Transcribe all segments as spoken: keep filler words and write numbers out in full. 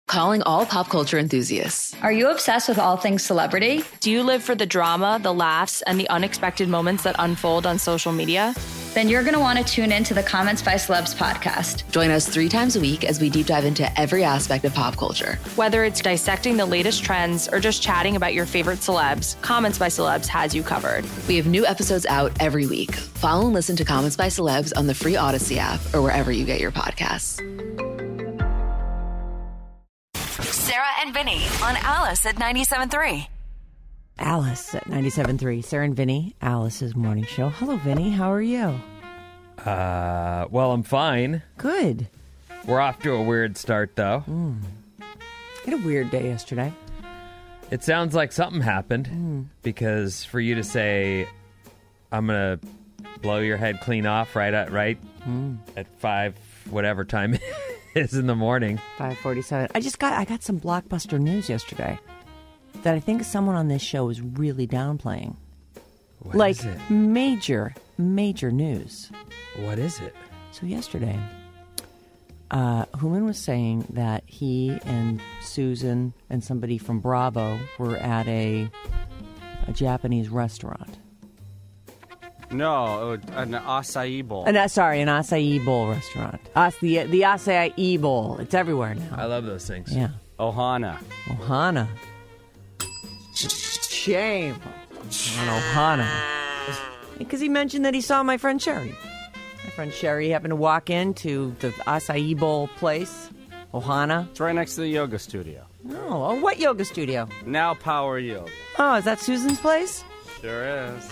Calling all pop culture enthusiasts. Are you obsessed with all things celebrity? Do you live for the drama, the laughs, and the unexpected moments that unfold on social media? Then you're going to want to tune in to the Comments by Celebs podcast. Join us three times a week as we deep dive into every aspect of pop culture. Whether it's dissecting the latest trends or just chatting about your favorite celebs, Comments by Celebs has you covered. We have new episodes out every week. Follow and listen to Comments by Celebs on the free Odyssey app or wherever you get your podcasts. Sarah and Vinny on Alice at ninety-seven point three. Alice at ninety-seven point three. Sarah and Vinny, Alice's morning show. Hello, Vinny. How are you? Uh, well, I'm fine. Good. We're off to a weird start, though. Mm. Had a weird day yesterday. It sounds like something happened Mm. because for you to say, I'm going to blow your head clean off right at right mm. at five, whatever time it is in the morning. five forty-seven. I just got I got some blockbuster news yesterday that I think someone on this show is really downplaying. What like is it? major, major news. What is it? So yesterday, uh, Human was saying that he and Susan and somebody from Bravo were at a a Japanese restaurant. No, an acai bowl. An, uh, sorry, an acai bowl restaurant. As, the the acai bowl. It's everywhere now. I love those things. Yeah. Ohana. Ohana. Shame on Ohana. Because he mentioned that he saw my friend Sherry. My friend Sherry happened to walk into the acai bowl place, Ohana. It's right next to the yoga studio. Oh, oh, what yoga studio? Now Power Yoga. Oh, is that Susan's place? Sure is.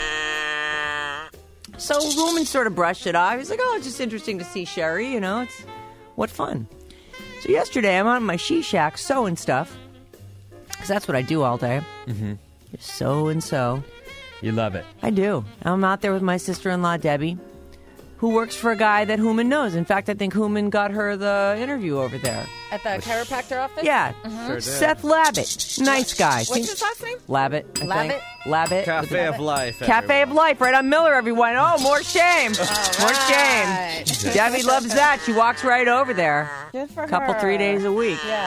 So Lumen sort of brushed it off. He's like, oh, it's just interesting to see Sherry, you know, it's what fun. So yesterday I'm on my she shack sewing stuff, because that's what I do all day. Mm-hmm. Just sew and sew. You love it. I do. I'm out there with my sister-in-law, Debbie, who works for a guy that Human knows. In fact, I think Human got her the interview over there. At the chiropractor office? Yeah. Mm-hmm. Sure did. Seth Labbitt. Nice guy. What's his last name? Labbitt. I Labbitt? think. Labbitt. Cafe of Life. Cafe everyone. of Life, right on Miller, everyone. Oh, more shame. More right. shame. Debbie loves that. She walks right over there. Good for Couple, her. three days a week. Yeah.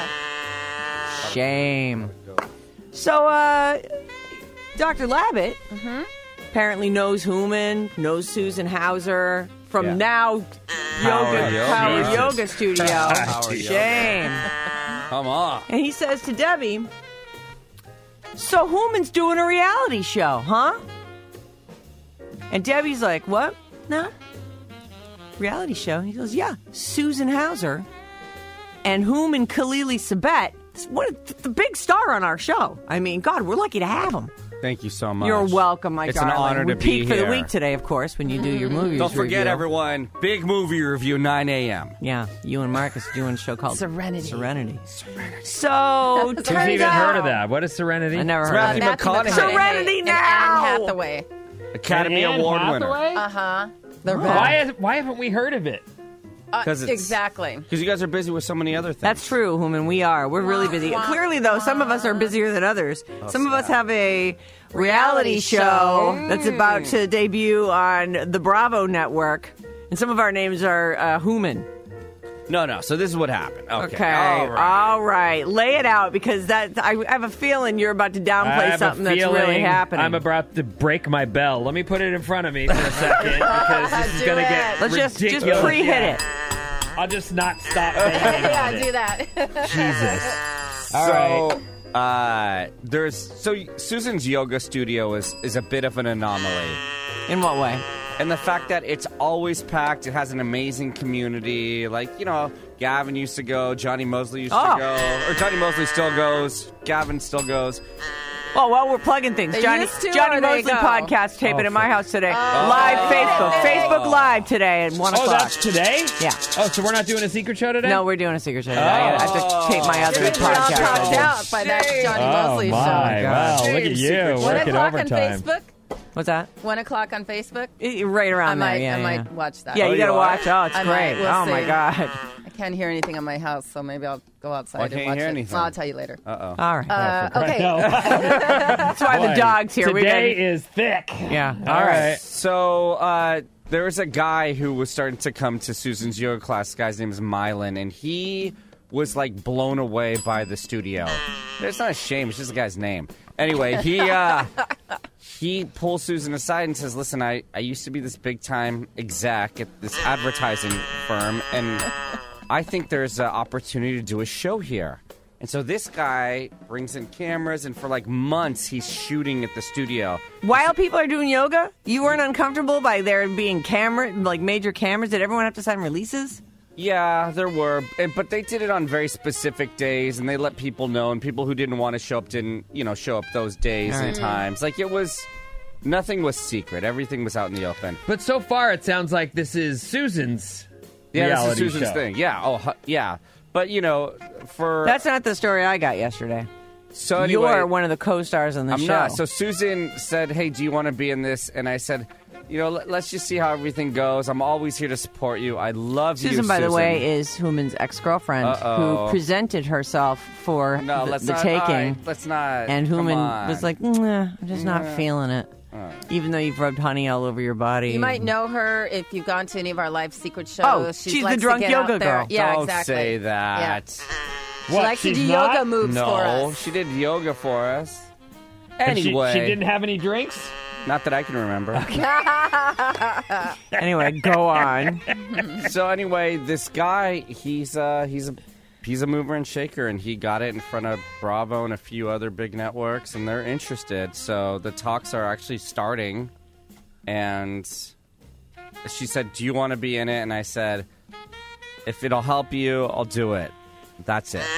Shame. So, uh, Doctor Labbitt Mm-hmm. apparently knows Human, knows Susan Hauser from Yeah. now Power Yoga, Yoga. Power Jesus. Yoga Studio. Power Yoga. Shame. Come on. And he says to Debbie, so Human's doing a reality show, huh? And Debbie's like, what? No. Reality show? He goes, yeah. Susan Hauser and Human Khalili Sabet, what a, the big star on our show. I mean, God, we're lucky to have him. Thank you so much. You're welcome, my it's darling. It's an honor we to peak be for here. the week today, of course, when you do your movies Don't forget, review. everyone, big movie review, nine a.m. Yeah, you and Marcus are doing a show called Serenity. Serenity. Serenity. So, Who's turns even out, heard of that? What is Serenity? I never It's heard of Matthew it. McConaughey. Serenity and now! Anne Hathaway. Academy And Anne Award Hathaway? winner. Uh-huh. The Oh. Why, is, why haven't we heard of it? Uh, 'Cause it's- exactly. Because you guys are busy with so many other things. That's true, Human. We are. We're really busy. Clearly, though, some of us are busier than others. Some of us have a reality show that's about to debut on the Bravo network, and some of our names are uh, Human. No, no. So this is what happened. Okay. Okay, All right. all right. Lay it out, because that I have a feeling you're about to I downplay have something a that's feeling really happening. I'm about to break my bell. Let me put it in front of me for a second because this is Do going to it. get Let's just ridiculous. just pre-hit Yeah. it. I'll just not stop thinking Yeah, about it. do that. Jesus. All so, right. uh, there's so Susan's yoga studio is is a bit of an anomaly, In what way? and the fact that it's always packed. It has an amazing community. Like you know, Gavin used to go, Johnny Mosley used Oh. to go, or Johnny Mosley still goes. Gavin still goes. Oh, well, we're plugging things. They Johnny used to, Johnny or they Mosley go? podcast taping Oh, at my for- house today. Live Facebook. Facebook Live today at one Oh, o'clock. that's today? Yeah. Oh, so we're not doing a secret show today? No, we're doing a secret show today. I have to tape my other You're all talked podcast. out by that Johnny Oh, Mosley my. show. Wow, look at you. One Working o'clock on overtime. Facebook. What's that? One o'clock on Facebook. Eh, Right around I might, there. Yeah, I yeah. might watch that. Yeah, Oh, you you got to are? watch. Oh, it's I great. might. We'll oh, my see. God. I can't hear anything on my house, so maybe I'll go outside Well, I and can't watch hear it. anything. I'll tell you later. Uh oh. All right. Uh, Right, okay. no. That's why the Boy, dog's here. We Today got- is thick. Yeah. All All right. right. So uh, there was a guy who was starting to come to Susan's yoga class. The guy's name is Mylan, and he was like blown away by the studio. It's not a shame. It's just the guy's name. Anyway, he uh, he pulls Susan aside and says, listen, I, I used to be this big-time exec at this advertising firm, and I think there's an opportunity to do a show here. And so this guy brings in cameras, and for like months, he's shooting at the studio. While people are doing yoga, you weren't uncomfortable by there being camera, like major cameras? Did everyone have to sign releases? Yeah, there were, and- but they did it on very specific days, and they let people know, and people who didn't want to show up didn't, you know, show up those days All and right. times. Like, it was, nothing was secret. Everything was out in the open. But so far, it sounds like this is Susan's Yeah, reality this is Susan's show. thing. Yeah, oh, hu- yeah. But, you know, for... That's not the story I got yesterday. So anyway, You're one of the co-stars on the I'm show. not. So Susan said, hey, do you want to be in this? And I said, you know, let, let's just see how everything goes. I'm always here to support you. I love you, Susan, Susan. by the way, is Human's ex-girlfriend Uh-oh. who presented herself for No, the, let's the not. taking. all right, let's not. And Come Human on. was like, nah, I'm just not Nah. feeling it. Even though you've rubbed honey all over your body. You might know her if you've gone to any of our live secret shows. Oh, She she's the likes to drunk get yoga out there. girl. Yeah, Don't exactly. say that. She likes to do she's yoga not? moves for No, us. she did yoga for us. And she- Anyway, she, didn't have any drinks? not that I can remember. Anyway, go on. So anyway, this guy, he's uh, he's a he's a mover and shaker, and he got it in front of Bravo and a few other big networks, and they're interested. So the talks are actually starting, and she said, "Do you want to be in it?" And I said, "If it'll help you, I'll do it." That's it.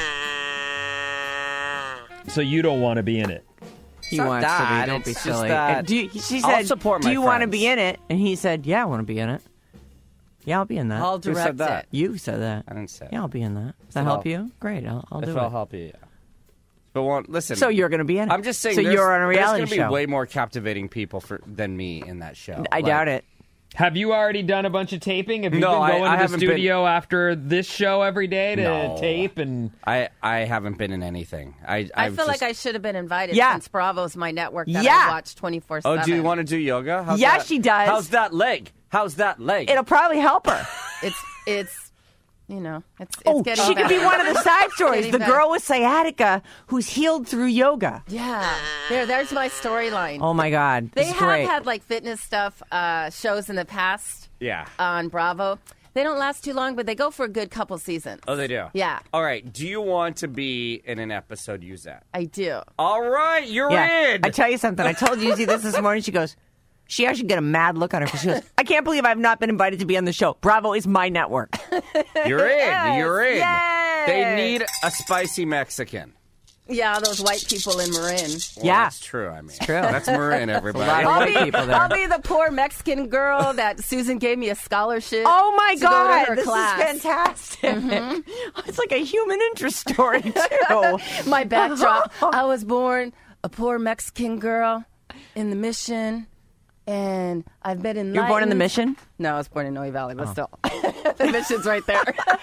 So you don't want to be in it? He not wants that, to be. Don't be it's just silly. that And do you, she I'll said, support do my you want to friends. be in it? And he said, yeah, I want to be in it. Yeah, I'll be in that. I'll Who direct said that? it. You said that. I didn't say it. Yeah, I'll be in that. Does that So help I'll- you? Great, I'll, I'll If do I'll it. help you, yeah. But well, listen. So you're going to be in it. I'm just saying. So there's, you're on a reality there's gonna show. be way more captivating people for than me in that show. I Like, doubt it. Have you already done a bunch of taping? Have you No, been I- going I to the haven't been- studio after this show every day to No. tape? And I, I haven't been in anything. I I I've feel just- like I should have been invited Yeah. since Bravo's my network that Yeah. I watch twenty-four Oh, seven. do you want to do yoga? How's Yeah, that? she does. How's that leg? How's that leg? It'll probably help her. It's, it's, you know, it's, it's Oh, getting she could better. be one of the side stories. Getting The better. girl with sciatica who's healed through yoga. Yeah. There, there's my storyline. Oh, my God. They This is have great. had like fitness stuff uh, shows in the past yeah. on Bravo. They don't last too long, but they go for a good couple seasons. Oh, they do. Yeah. All right. Do you want to be in an episode? Use that. I do. All right. You're Yeah. in. I tell you something. I told Yuzi this this morning. She goes, she actually get a mad look on her because she goes, I can't believe I've not been invited to be on the show. Bravo is my network. You're in. Yes, You're in. yes. They need a spicy Mexican. Yeah, those white people in Marin. Well, Yeah. that's true. I mean, true. That's Marin, everybody. lot of I'll white be, people there. I'll be the poor Mexican girl that Susan gave me a scholarship. Oh, my to go to God. her This class. is fantastic. It's like a human interest story, too. My backdrop. I was born a poor Mexican girl in the Mission, and I've been in. You were born in the Mission? No, I was born in Noe Valley, but still, the Mission's right there.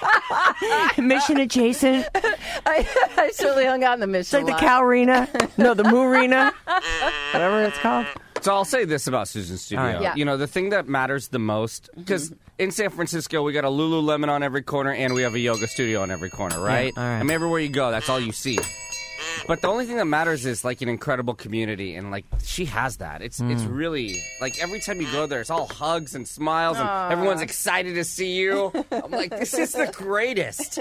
Mission adjacent. I, I surely hung out in the Mission. It's like a the lot. Cow Arena. No, the Moo Arena. Whatever it's called. So I'll say this about Susan Studio. All right. Yeah. You know, the thing that matters the most, because in San Francisco, we got a Lululemon on every corner and we have a yoga studio on every corner, right? all right. I mean, everywhere you go, that's all you see. But the only thing that matters is like an incredible community, and like she has that. It's it's really like every time you go there, it's all hugs and smiles, and everyone's excited to see you. I'm like, this is the greatest.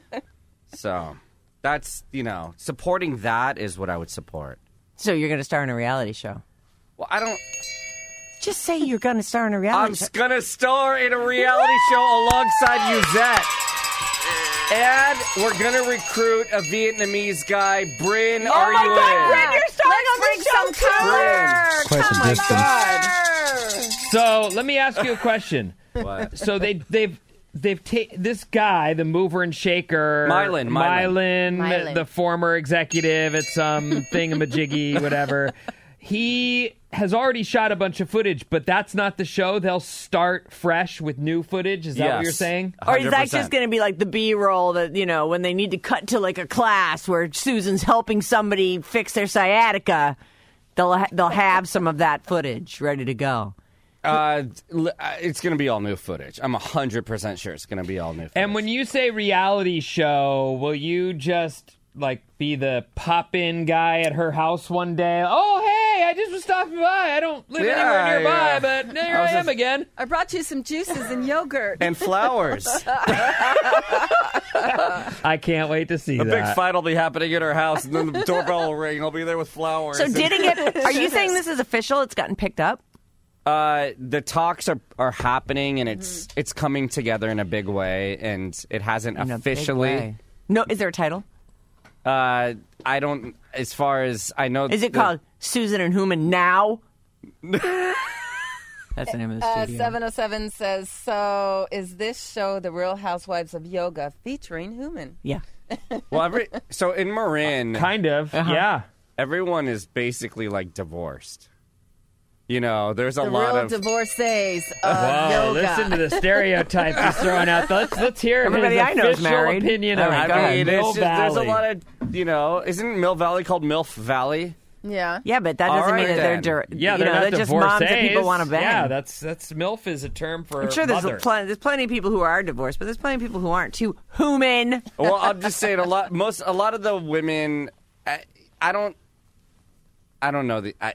So that's you know, supporting that is what I would support. So you're going to star in a reality show. Well, I don't. Just say you're going to star in a reality I'm show. gonna star in a reality show alongside Uzette. And we're gonna recruit a Vietnamese guy. Bryn, Oh are my you God, in? Bryn, you're starring on Bring the show some too. color. Quite the Oh my distance. God. so let me ask you a question. What? So they they've they've ta- this guy, the mover and shaker, Mylan, Mylan. Mylan, Mylan. the former executive at some thingamajiggy, whatever. He has already shot a bunch of footage, but that's not the show. They'll start fresh with new footage. Is that what Yes. you're saying? Or is that one hundred percent. just going to be like the B-roll that, you know, when they need to cut to like a class where Susan's helping somebody fix their sciatica, they'll ha- they'll have some of that footage ready to go. Uh, it's going to be all new footage. I'm one hundred percent sure it's going to be all new footage. And when you say reality show, will you just, like, be the pop-in guy at her house one day? Oh, hey, I just was stopping by. I don't live Yeah, anywhere nearby, yeah. but there I I, was am just- again. I brought you some juices and yogurt. And flowers. I can't wait to see A that. big fight will be happening at her house, and then the doorbell will ring. I'll be there with flowers. So and- did it get? Are you saying this is official? It's gotten picked up? Uh, the talks are, are happening, and it's it's coming together in a big way, and it hasn't In a big officially. way. No, is there a title? Uh, I don't. As far as I know, Is it the- called Susan and Human Now? That's the name of the Uh, studio. seven oh seven says, so is this show The Real Housewives of Yoga featuring Human? Yeah. Well, every so in Marin, Kind of, Uh-huh. yeah. everyone is basically like divorced. You know, there's a The lot real of divorcees of Whoa, yoga. listen to the stereotypes he's throwing out. Let's, let's hear Everybody his I know is official married. opinion All of right, uh, go ahead. I mean, Mill it's just, there's a Valley. lot of, you know, isn't Mill Valley called MILF Valley? Yeah. Yeah, but that doesn't All mean right, that they're then. dir- Yeah, you they're know, not they're just moms that divorcees. people want to bang. Yeah, that's that's MILF is a term for I'm sure there's mother. plenty. There's plenty of people who are divorced, but there's plenty of people who aren't too. Human. Well, I'll just say it. A lot, most, a lot of the women, I, I don't, I don't know the. I,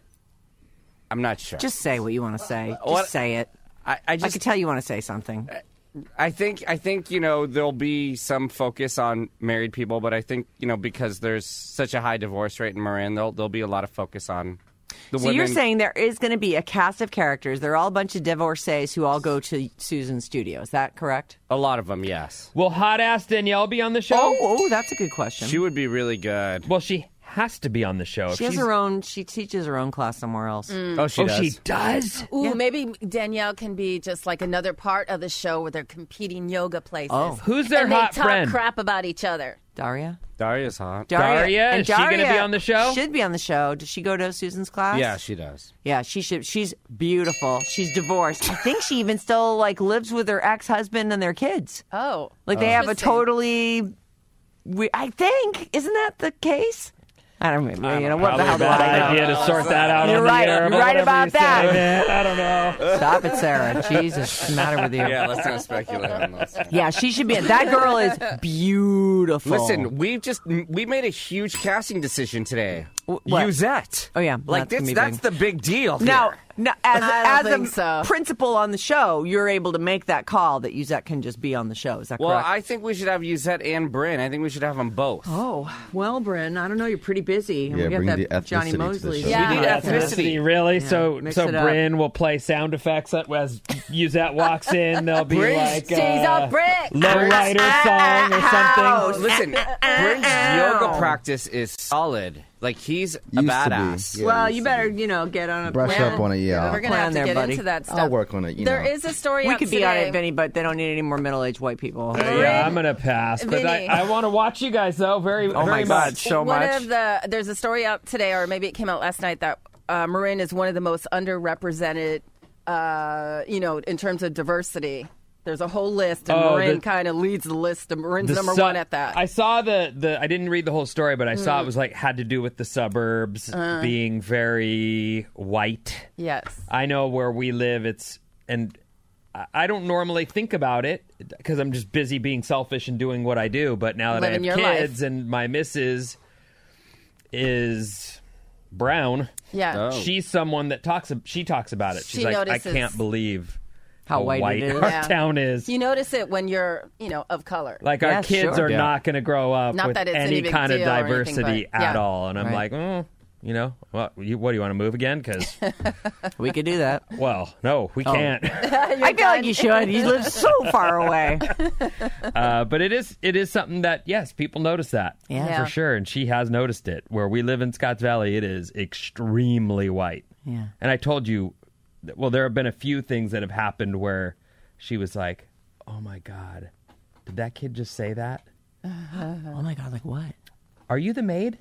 I'm not sure. Just say what you want to say. Just What- say it. I, I I just, can tell you want to say something. I think, I think you know, there'll be some focus on married people, but I think you know because there's such a high divorce rate in Marin, there'll there'll be a lot of focus on the So women. you're saying there is going to be a cast of characters. They're all a bunch of divorcees who all go to Susan's studio. Is that correct? a lot of them, yes. Will hot ass Danielle be on the show? Oh, oh, that's a good question. She would be really good. Well, she has to be on the show. If She has she's- her own. She teaches her own class somewhere else. Oh, she oh, does. she does. Ooh, maybe Danielle can be just like another part of the show where they're competing yoga places. Oh. Who's their and hot they talk friend? crap about each other. Daria. Daria's hot. Daria? and Is she gonna be Daria on the show? Should be on the show. Does she go to Susan's class? Yeah, she does. Yeah, she should. She's beautiful. She's divorced. I think she even still like lives with her ex-husband and their kids. Oh. Like they have a Interesting. totally. We, I think isn't that the case? I don't know. You know what the Probably hell a do bad I know? idea to sort that out. You're on the right. air, You're but right whatever about you say, that. man. I don't know. Stop it, Sarah. Jesus, what's the matter with you? Yeah, let's not speculate on this. Yeah, she should be. That girl is beautiful. Listen, we just we made a huge casting decision today. what? Uzette. Oh, yeah. like That's this, gonna be that's big. the big deal. Now, here. now as, I don't as a think so. principal on the show, you're able to make that call that Uzette can just be on the show. Is that well, correct? I think we should have Uzette and Bryn. I think we should have them both. Oh, well, Bryn, I don't know. You're pretty busy. Yeah, we bring got the that Johnny ethnicity to the Mosley. show. Yeah. We need Yeah. ethnicity. Really? so mix so it up. Bryn will play sound effects as Uzette walks in. There'll be Bryn's- like She's uh, a brick. lowrider song or something. Listen, Bryn's yoga practice is solid. Like he's a Used to be. badass. Yeah, Well, used you to better, be. you know, get on a Brush plan. up on it, yeah. We're going to Plan have to there, get buddy. into that stuff. I'll work on it. You There know. is a story We out could be today. on it, Vinny, but they don't need any more middle-aged white people. Yeah, I'm gonna pass, but I, Vinny. I want to watch you guys though. Very, Oh, very my God, much. so one much. of the there's a story out today, or maybe it came out last night, that uh, Marin is one of the most underrepresented, uh, you know, in terms of diversity. There's a whole list, and Oh, Marin the- kind of leads the list. And Marin's The number su- one at that. I saw the the. I didn't read the whole story, but I saw Mm. it was like had to do with the suburbs Uh. being very white. yes. I know where we live. It's and I- I don't normally think about it because I'm just busy being selfish and doing what I do. But now that Living I have your life. kids and my missus is brown, Yeah. Oh. she's someone that talks. She talks about it. She's She like, notices- I can't believe How white it is. our Yeah. town is. You notice it when you're, you know, of color. Like Yeah, our kids sure. are Yeah. not going to grow up Not with that it's any any big kind of deal or anything, diversity but- at yeah. all, and I'm Right. like, mm, you know, what? You, what do you want to move again? Because, We could do that. well, no, we can't. I feel like you should. You live so far away. uh, but it is it is something that yes, people notice that Yeah. Yeah. for sure, and she has noticed it. Where we live in Scotts Valley, it is extremely white. Yeah. And I told you, that- well, there have been a few things that have happened where she was like, "Oh my God, did that kid just say that? Oh my God! Like what? Are you the maid?"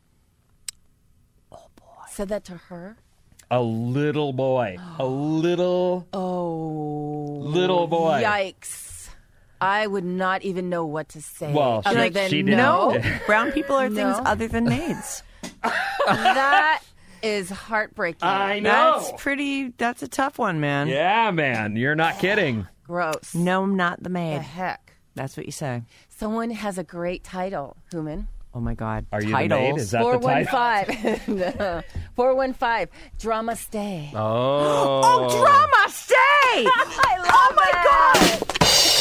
Said that to her. A little boy, a little Oh. little boy. Yikes. I would not even know what to say. Well, other she- than she didn't. no. No, brown people are things No. other than maids. That is heartbreaking. I know. That's pretty. That's a tough one, man. Yeah, man. You're not kidding. Gross. No, I'm not the The maid. heck. That's what you say. Someone has a great title, Human. Oh my God. Are you Titles. the maid? Is that four the one title? five. four one five. Drama Stay. Oh. Oh, drama stay! I love Oh my God!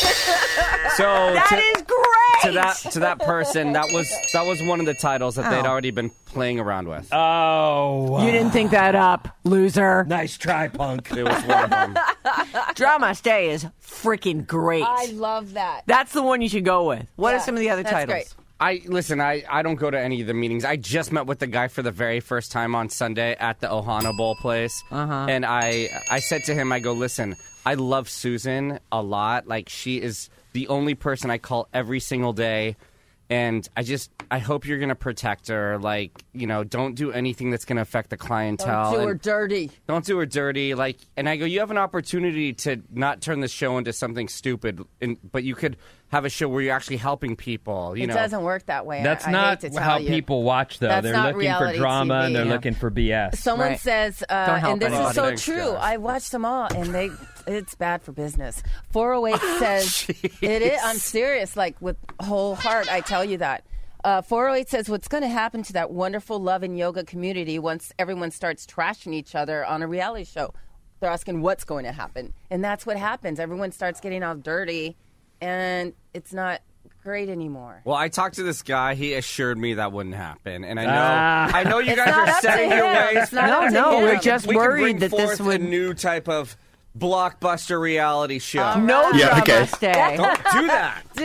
So That to, is great. to that to that person, that was that was one of the titles that they'd already been playing around with. Oh. You didn't think that up, loser. Nice try, punk. It was one of them. Drama stay is freaking great. I love that. That's the one you should go with. What Yeah, are some of the other that's titles? great. I listen. I, I don't go to any of the meetings. I just met with the guy for the very first time on Sunday at the Ohana Bowl place, uh-huh. and I I said to him, I go, listen, I love Susan a lot. Like she is the only person I call every single day, and I just I hope you're gonna protect her. Like you know, don't do anything that's gonna affect the clientele. Don't do her and dirty. Don't do her dirty. Like, and I go, you have an opportunity to not turn the show into something stupid, and, but you could have a show where you're actually helping people. You It know, doesn't work that way. That's I, I not hate to tell how you. people watch, though. That's They're not looking for reality drama T V, and they're yeah. looking for B S. Someone Right. says, uh, Don't help and this anybody. is so Thanks, true. guys. I watched them all, and they it's bad for business. four oh eight says, it is. I'm serious, like with whole heart, I tell you that. Uh, four oh eight says, what's going to happen to that wonderful love and yoga community once everyone starts trashing each other on a reality show? They're asking what's going to happen. And that's what happens. Everyone starts getting all dirty, and it's not great anymore. Well, I talked to this guy. He assured me that wouldn't happen, and I know, Ah. I know you It's guys not are up to setting your him. ways. It's not No, up to no, him. we're just we could worried bring that this forth would- a new type of blockbuster reality show. No Yeah, drama okay. stay. Don't do that. Do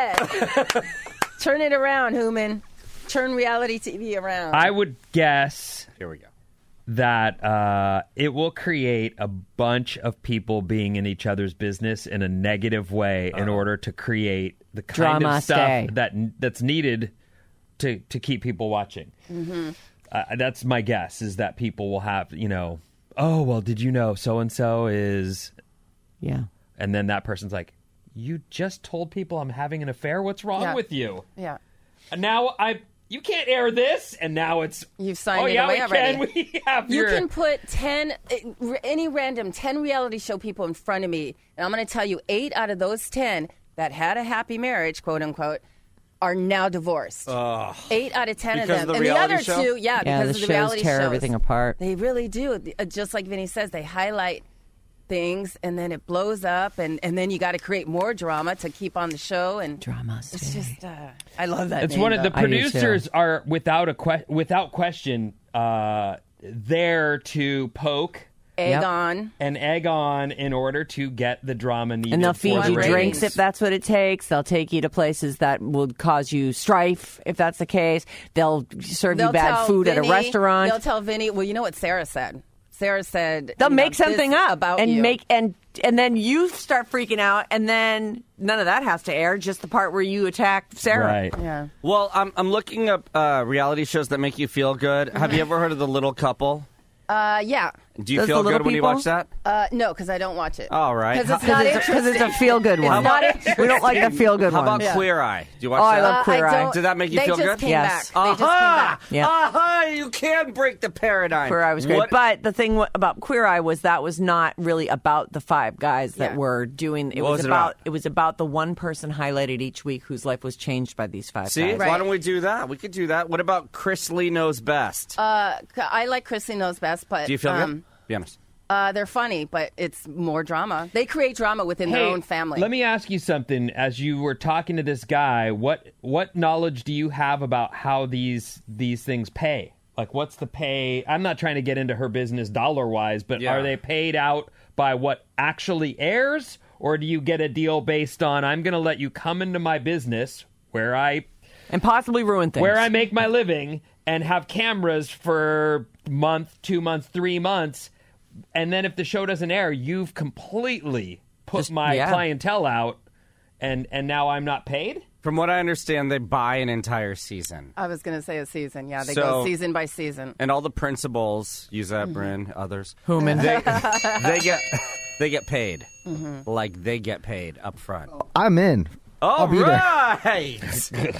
it. Turn it around, Human. Turn reality T V around. I would guess Here we go. that uh, it will create a bunch of people being in each other's business in a negative way in order to create the kind Drama of stuff stay. that that's needed to to keep people watching. Mm-hmm. Uh, that's my guess, is that people will have, you know, oh, well, did you know so-and-so is... Yeah. And then that person's like, you just told people I'm having an affair? What's wrong Yeah. with you? yeah. And now I... You can't air this, and now it's... You've signed oh, it yeah, away we already. can. We have You your... can put ten, uh, any random ten reality show people in front of me, and I'm going to tell you eight out of those ten that had a happy marriage, quote unquote, are now divorced. Eight out of ten Because of them. of the and the reality other show? two, yeah, Yeah, because the of the shows reality tear shows. everything apart. They really do. Uh, Just like Vinny says, they highlight things, and then it blows up, and, and then you got to create more drama to keep on the show. And Drama it's stay. just, uh, I love that. It's name, one of the though. I do too. producers are without a que- without question uh, there to poke egg Yep. on. and egg on in order to get the drama needed. And they'll for feed the you ratings. drinks if that's what it takes. They'll take you to places that will cause you strife if that's the case. They'll serve They'll you bad tell food at Vinny- a restaurant. They'll tell Vinny, well, you know what Sarah said? Sarah said They'll you know, make something this up about and you. make and and then you start freaking out, and then none of that has to air. Just the part where you attacked Sarah. Right. Yeah. Well, I'm I'm looking up uh, reality shows that make you feel good. Have you ever heard of The Little Couple? Uh, yeah. Do you Those feel the little good when you people? watch that? Uh, no, because I don't watch it. All right. Because it's How- not Because interesting. it's, it's a feel good one. It's not interesting. We don't like the feel good How one. about Queer Eye? Do you watch Oh, I that? love Queer I Eye. don't- Did that make you they feel just good? Came Yes. back. They just came Aha! back. Yeah. Aha! You can break the paradigm. Queer Eye was great. What- But the thing w- about Queer Eye was that was not really about the five guys that Yeah. were doing it. What was was it about, about? it was about the one person highlighted each week whose life was changed by these five See, guys. Right. why don't we do that? We could do that. What about Chris Lee Knows Best? Uh, I like Chrissy Knows Best, but do you feel um, good? Be honest. Uh, they're funny, but it's more drama. They create drama within Hey, their own family. let me ask you something. As you were talking to this guy, what what knowledge do you have about how these these things pay? Like, what's the pay? I'm not trying to get into her business dollar wise, but Yeah. are they paid out by what actually airs, or do you get a deal based on I'm going to let you come into my business where I And possibly ruin things. where I make my living and have cameras for month, two months, three months, and then if the show doesn't air, you've completely put Just- my yeah. clientele out, and and now I'm not paid? From what I understand, they buy an entire season. I was going to say a season. Yeah, they So- go season by season. And all the principals, use that, Mm-hmm. Bryn, others, Human. they, they get they get paid. Mm-hmm. Like, they get paid up front. I'm in. All be there. right.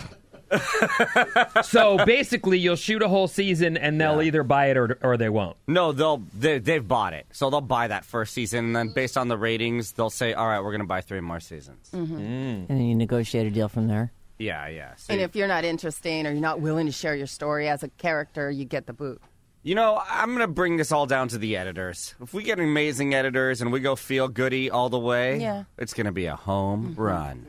So basically, you'll shoot a whole season, and they'll Yeah. either buy it or or they won't. No, they'll they, they've bought it, so they'll buy that first season, and then based on the ratings, they'll say, "All right, we're going to buy three more seasons." Mm-hmm. And then you negotiate a deal from there. Yeah, yeah. So And you, if you're not interesting or you're not willing to share your story as a character, you get the boot. you know, I'm going to bring this all down to the editors. If we get amazing editors and we go feel goody all the way, Yeah. it's going to be a home Mm-hmm. run.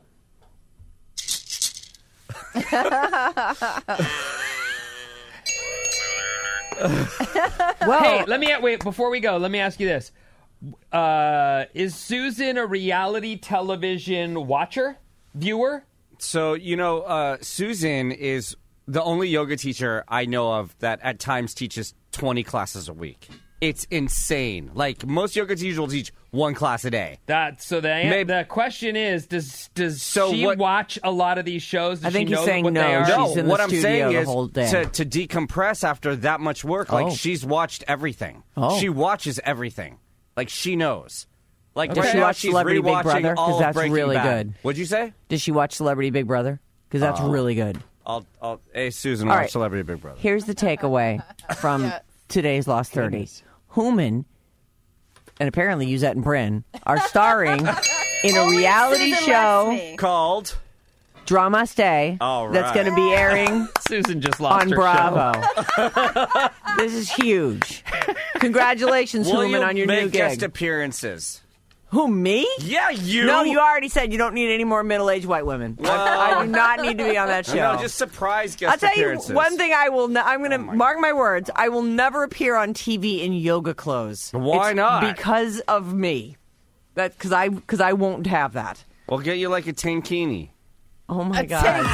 Well, Hey, let me wait before we go. Let me ask you this: uh, Is Susan a reality television watcher, viewer? So, you know, uh, Susan is the only yoga teacher I know of that at times teaches twenty classes a week. It's insane. Like, most yoga teachers will teach one class a day. That so the Maybe- the question is: Does does So she what- watch a lot of these shows? Does I think she he's know saying what no. they are? No. No, She's in the what I'm studio saying the is whole day. to, to decompress after that much work, like, Oh. she's watched everything. Oh. She watches everything. Like, she knows. Like, Does right she now, watch she's Celebrity Big rewatching Brother? 'Cause all of that's Breaking really Bad. good. What'd you say? Does she watch Celebrity Big Brother? Because that's Oh. really good. I'll, I'll, hey, Susan, All watch right. Celebrity Big Brother. Here's the takeaway from Yes. today's Lost thirty. Human, and apparently Yuzette and Bryn, are starring in a reality Susan show, lets me. Called. Drama Stay, All that's right. going to be airing Susan just lost on her Bravo. This is huge. Congratulations, Will Human, you on your make new guest gig. appearances? Who, me? Yeah, you. No, you already said you don't need any more middle-aged white women. I, I do not need to be on that show. No, just surprise guest I'll tell you appearances. one thing. I will. Ne- I'm going to my mark my words. I will never appear on T V in yoga clothes. Why It's not? Because of me. That because I because I won't have that. We'll get you like a tankini. Oh my god.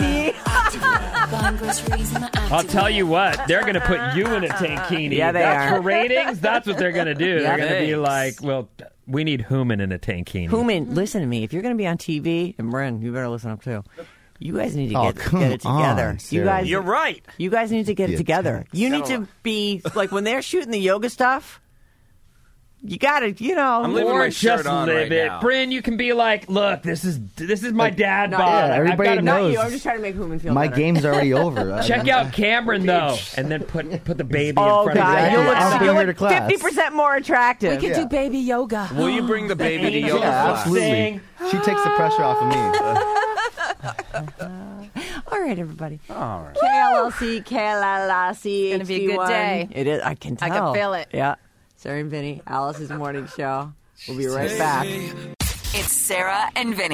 I'll tell you what, they're going to put you in a tankini. Yeah, they that's are. For ratings, that's what they're going to do. Yeah, They're going to be thanks. like, well, we need Human in a tankini. Human, listen to me. If you're going to be on T V, and Bryn, you better listen up too. You guys need to Oh, get, come get it together. on, you Sarah. guys, You're right. You guys need to get it Yeah, together. You need to be like when they're shooting the yoga stuff. You got to, you know. I'm leaving Or my shirt just on live right it. now. Bryn, you can be like, look, this is this is my dad no, bod. yeah, I've everybody got a- Not knows. you. I'm just trying to make Human feel My better. game's already over. I Check mean, out Cameron, though, and then put put the baby Oh in front God, of you'll you. look, I'll bring you'll her look to class. fifty percent more attractive. We could Yeah. do baby yoga. Will you bring the baby to yoga Yeah, class? absolutely. Sing. She takes the pressure off of me. All right, everybody. All right. K L L C, K L L L C. It's gonna be a good day. It is. I can I tell. can feel it. Yeah. Sarah and Vinny, Alice's morning show. We'll be right back. It's Sarah and Vinny.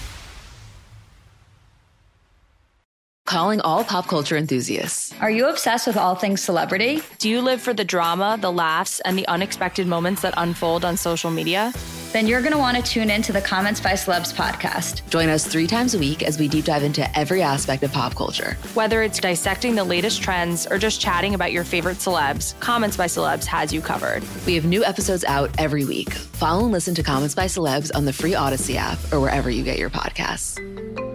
Calling all pop culture enthusiasts. Are you obsessed with all things celebrity? Do you live for the drama, the laughs, and the unexpected moments that unfold on social media? Then you're going to want to tune in to the Comments by Celebs podcast. Join us three times a week as we deep dive into every aspect of pop culture. Whether it's dissecting the latest trends or just chatting about your favorite celebs, Comments by Celebs has you covered. We have new episodes out every week. Follow and listen to Comments by Celebs on the free Odyssey app or wherever you get your podcasts.